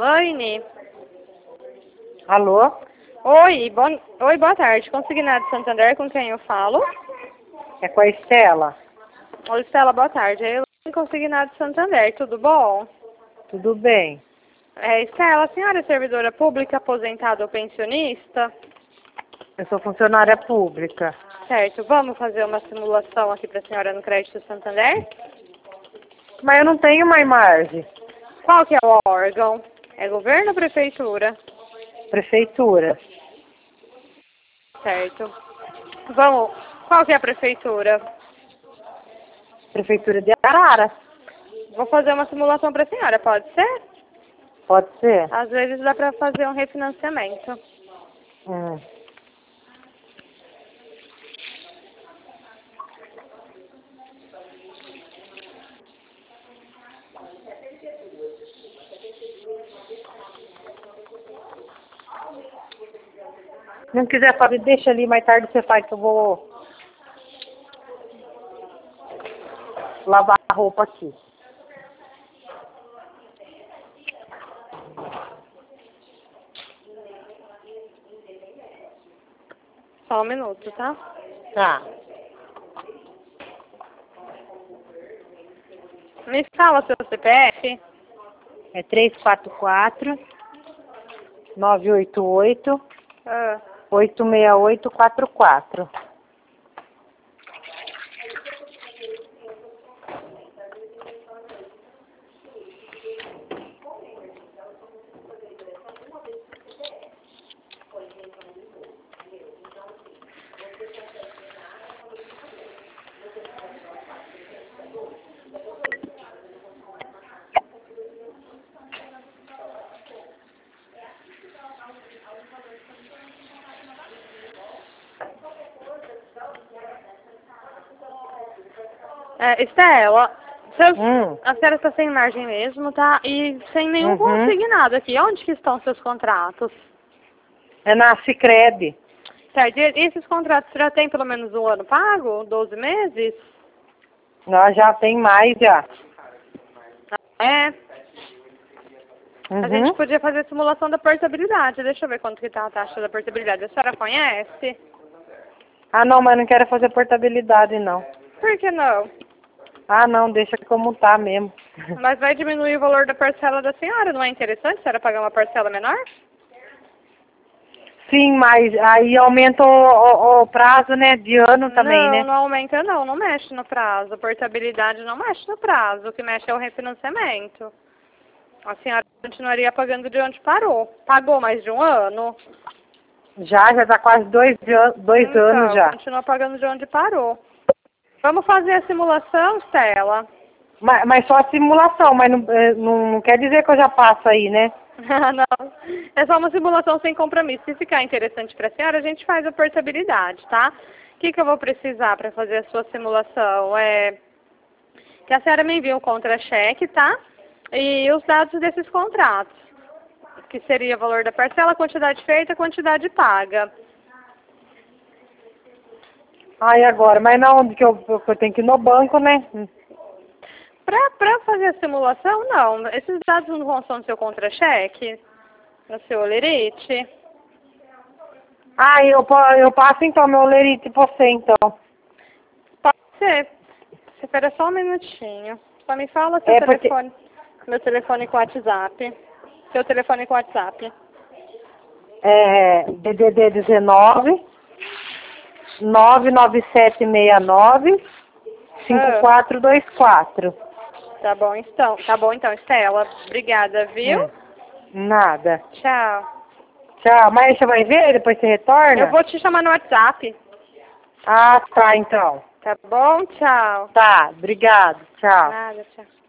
Elaine? Alô? Oi, boa tarde. Consignado Santander, com quem eu falo? É com a Estela? Oi, Estela, boa tarde. É Elaine, consignado Santander, tudo bom? Tudo bem. Estela, a senhora é servidora pública, aposentada ou pensionista? Eu sou funcionária pública. Certo, vamos fazer uma simulação aqui para a senhora no crédito Santander? Mas eu não tenho mais margem. Qual que é o órgão? É governo ou prefeitura? Prefeitura. Certo. Vamos, qual que é a prefeitura? Prefeitura de Arara. Vou fazer uma simulação para a senhora, pode ser? Pode ser? Às vezes dá para fazer um refinanciamento. Hum. Se não quiser fazer, deixa ali, mais tarde você faz que eu vou lavar a roupa aqui. Só um minuto, tá? Tá. Me fala seu CPF. É 344-988-868-44. Ah, Estela, a senhora está sem margem mesmo, tá? E sem nenhum consignado aqui. Onde que estão seus contratos? É na Sicredi. Certo. E esses contratos já tem pelo menos um ano pago? 12 meses? Nós já tem mais já. É. A gente podia fazer simulação da portabilidade. Deixa eu ver quanto que tá a taxa da portabilidade. A senhora conhece? Ah, não, mas não quero fazer portabilidade, não. Por que não? Ah, não, deixa como tá mesmo. Mas vai diminuir o valor da parcela da senhora, não é interessante a senhora pagar uma parcela menor? Sim, mas aí aumenta o prazo, né, de ano também, né? Não aumenta não, não mexe no prazo. A portabilidade não mexe no prazo, o que mexe é o refinanciamento. A senhora continuaria pagando de onde parou. Pagou mais de um ano? Já tá quase dois anos já. Continua pagando de onde parou. Vamos fazer a simulação, Stella? Mas só a simulação, mas não quer dizer que eu já passo aí, né? Não, é só uma simulação sem compromisso. Se ficar interessante para a senhora, a gente faz a portabilidade, tá? O que eu vou precisar para fazer a sua simulação? É que a senhora me envie um contra-cheque, tá? E os dados desses contratos, que seria o valor da parcela, a quantidade feita, a quantidade paga. Ai, agora, mas na onde que eu tenho que ir no banco, né? Para fazer a simulação, não. Esses dados não vão ser no seu contra-cheque? No seu olerite? Ah, eu passo então meu olerite pra você, então. Pode ser. Você espera só um minutinho. Só me fala seu telefone. Meu telefone com WhatsApp. Seu telefone com WhatsApp. É DDD 19 99769 5424. Tá bom então, Estela. Obrigada, viu? Nada. Tchau. Tchau. Mas você vai ver? Depois você retorna? Eu vou te chamar no WhatsApp. Ah, tá, então. Tá bom? Tchau. Tá, obrigado. Tchau. Nada, tchau.